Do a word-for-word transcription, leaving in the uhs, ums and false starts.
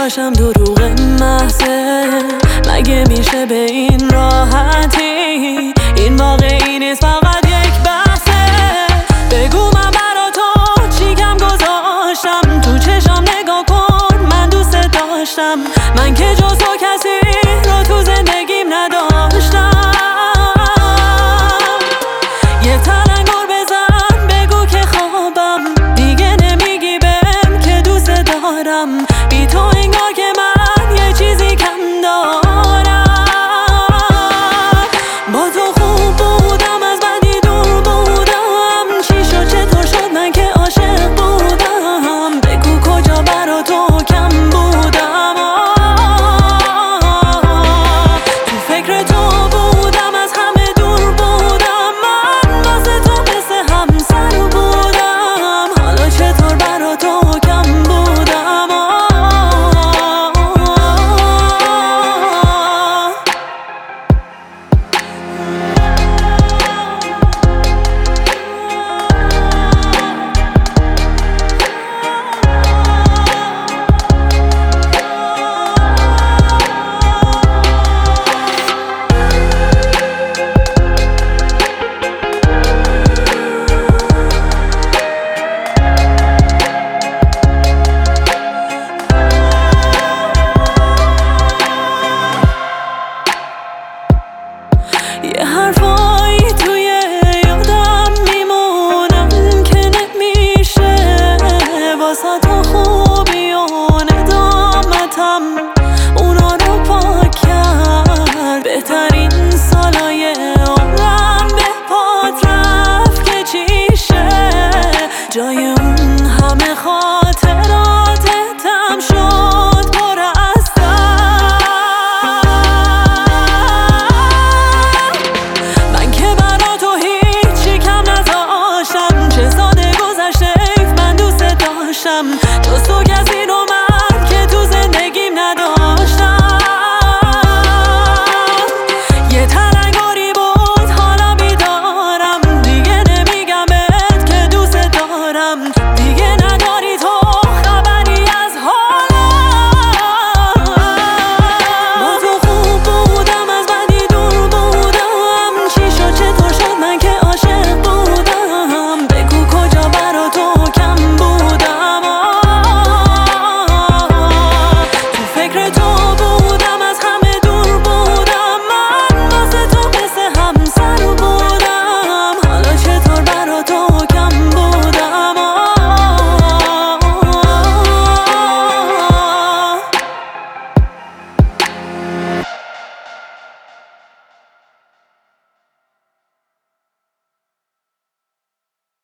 داشتم دروغ محضه، مگه میشه به این راحتی؟ این واقعی نیست، فقط یک بحثه. بگو من برا تو چی کم گذاشتم، تو چشام نگاه کن من دوست داشتم، من که جز تو کسی رو تو زندگیم نداشتم. یه تلنگر بزن بگو که خوابم، دیگه نمیگی بهم که دوست دارم. بی تو انگار که من یه چیزی کم دارم. با تو خوب بودم، از بدی دور بودم، چی شد چطور شد من که عاشق بودم؟ بگو کجا برا تو کم بودم. تو فکر تو بودم، از همه دور بودم، من واسه تو مثل همسر بودم. حالا چطور برا تو کم بودم؟ یه حرفایی توی یادم میمونم که نمیشه واسه تو خوبی و ندامتم اونا رو پاک کرد. بهترین سالای عمرم به پات رفت که چیشه، جای اون همه خاطراتتم شد پر از تو.